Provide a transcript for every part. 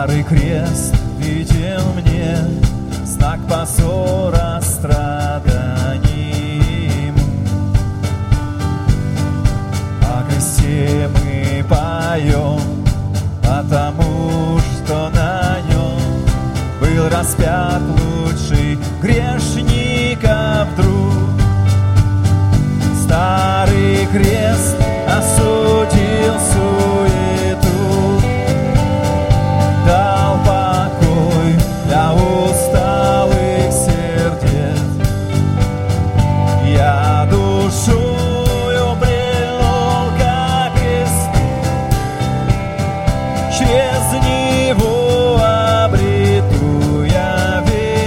Старый крест видел мне знак позора страданий. О кресте мы поем, потому что на нем был распят лучший грешников друг. Старый крест осудил суету, дал покой для усталых сердец. Я душою прильнул ко кресту, через него обрету я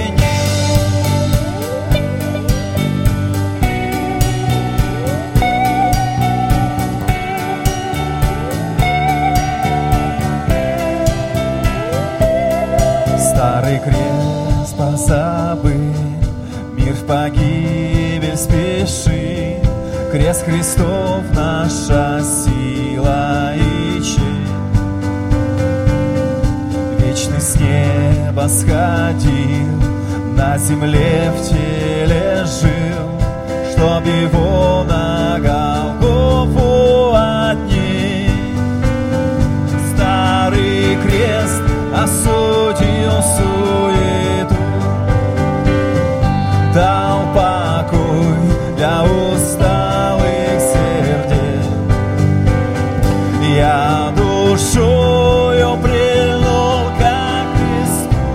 Старый крест позабыть, мир в погибель спешит. Крест Христов наша сила и честь. Вечный с неба сходил, на земле в теле жил, чтоб его на Голгофу отнять. Старый крест осудил суету, дал покой для усталых сердец. Я душою прильнул ко кресту,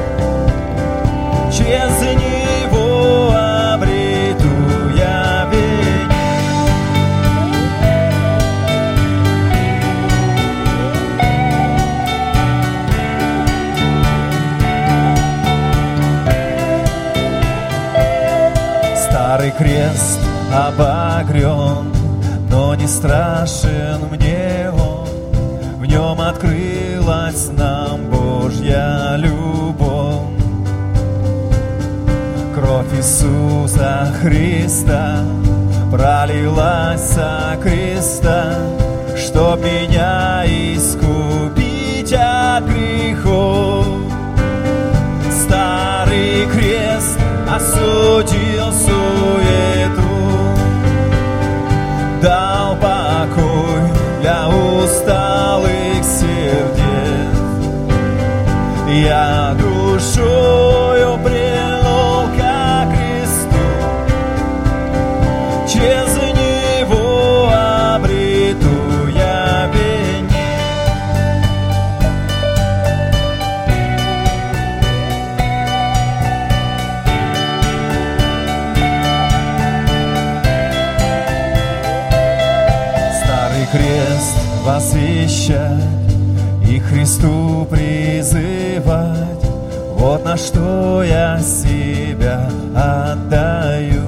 через него обрету я венец. Старый крест обогрен, но не страшен мне он. В нем открылась нам Божья любовь. Кровь Иисуса Христа пролилась со креста, чтоб меня искупить от грехов. Старый крест осудил суету, дал покой для усталых сердец. Я душою прильнул ко кресту, через него обрету я венец. Крест восвещать и Христу призывать, вот на что я себя отдаю.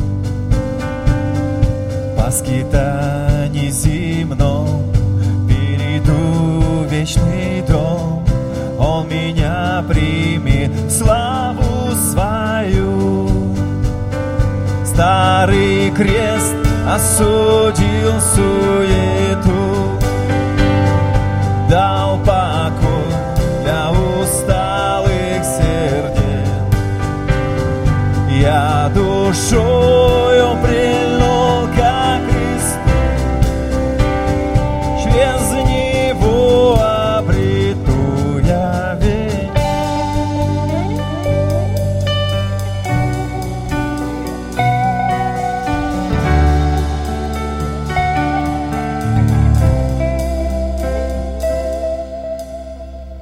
По скитании земном перейду в вечный дом, Он меня примет в славу свою. Старый крест осудил суету,